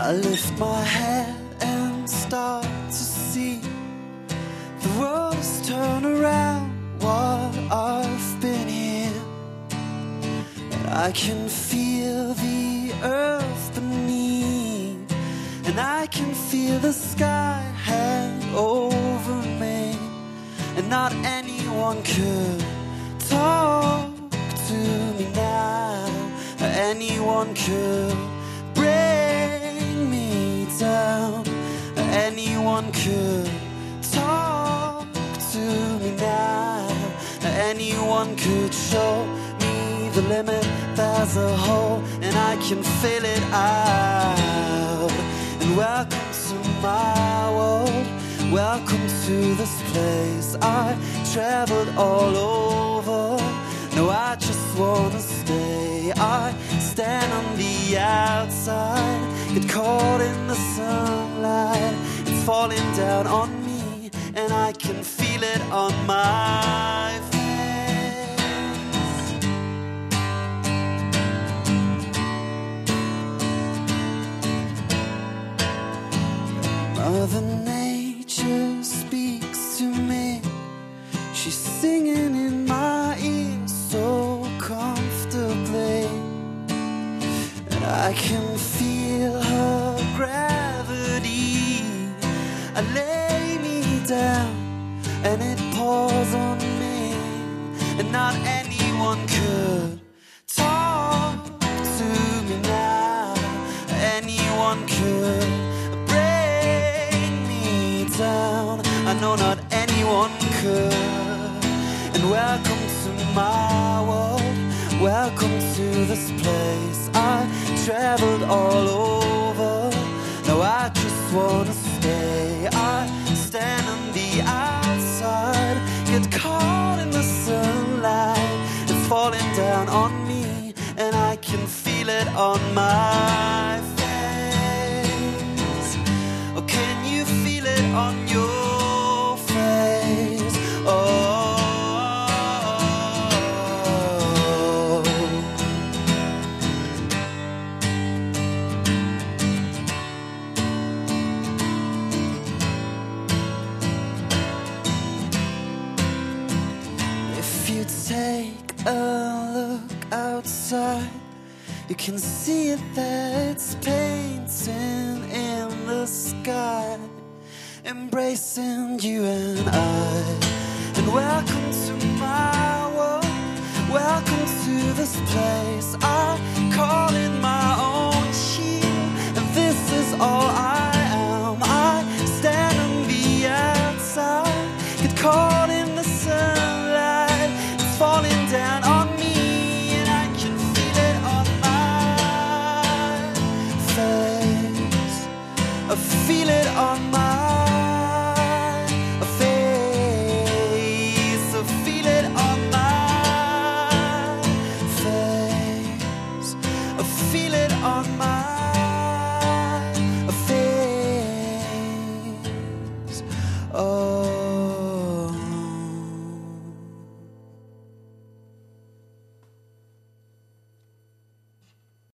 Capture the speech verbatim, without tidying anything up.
I lift my head and start to see the world has turned around while I've been here. And I can feel the earth beneath, and I can feel the sky hang over me. And not anyone could talk to me now, or anyone could bring me down, or anyone could talk to me now, or anyone could show me the limit. There's a hole and I can fill it out. And welcome to my world, welcome to this place. I traveled all over, no, I just wanna stay. I stand on the outside, get caught in the sunlight. It's falling down on me, and I can feel it on my face. Mother Nature speaks to me, she's singing in my ear so comfortably. And I can feel her gravity. I lay me down and it pours on me. And not anyone could talk to me now, anyone could bring me down. I know not anyone could. And welcome to my world, welcome to this place. I traveled all over, no, I just wanna stay. I stand on the outside, get caught in the sunlight. It's falling down on me, and I can feel it on my face. Oh, can you feel it on your face? Oh, take a look outside, you can see it there, it's painting in the sky, embracing you and I. And welcome to my world, welcome to this place. I call it my own shield, and this is all I am. I stand on the outside, get caught in the sunlight. It's falling down on me, and I can feel it on my face. I feel it on my